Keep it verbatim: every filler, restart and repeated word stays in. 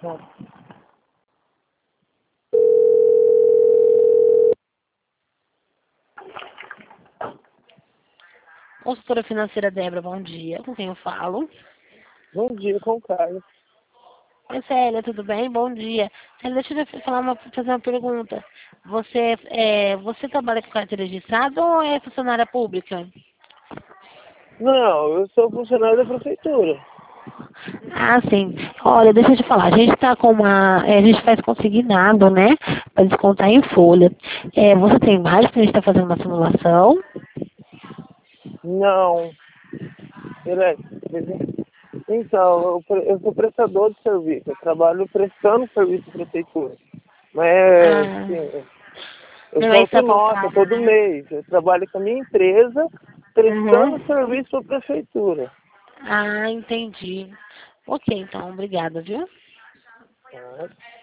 Consultora financeira Débora, bom dia. Com quem eu falo? Bom dia, com o Carlos. Oi, Célia, tudo bem? Bom dia. Célia, deixa eu falar uma, fazer uma pergunta. Você, é, você trabalha com carteira registrada ou é funcionária pública? Não, eu sou funcionário da prefeitura. Ah, sim. Olha, deixa eu te falar. A gente está com uma... é, a gente faz consignado, né? Para descontar em folha. É, você tem mais que a gente está fazendo uma simulação? Não. Ele é... Então, eu, pre- eu sou prestador de serviço. Eu trabalho prestando serviço da prefeitura. Mas, Ah, assim, eu não é solto nota estatutário, todo né? mês. Eu trabalho com a minha empresa prestando Uhum. serviço para a prefeitura. Ah, entendi. Ok, então, obrigada, viu? Tá?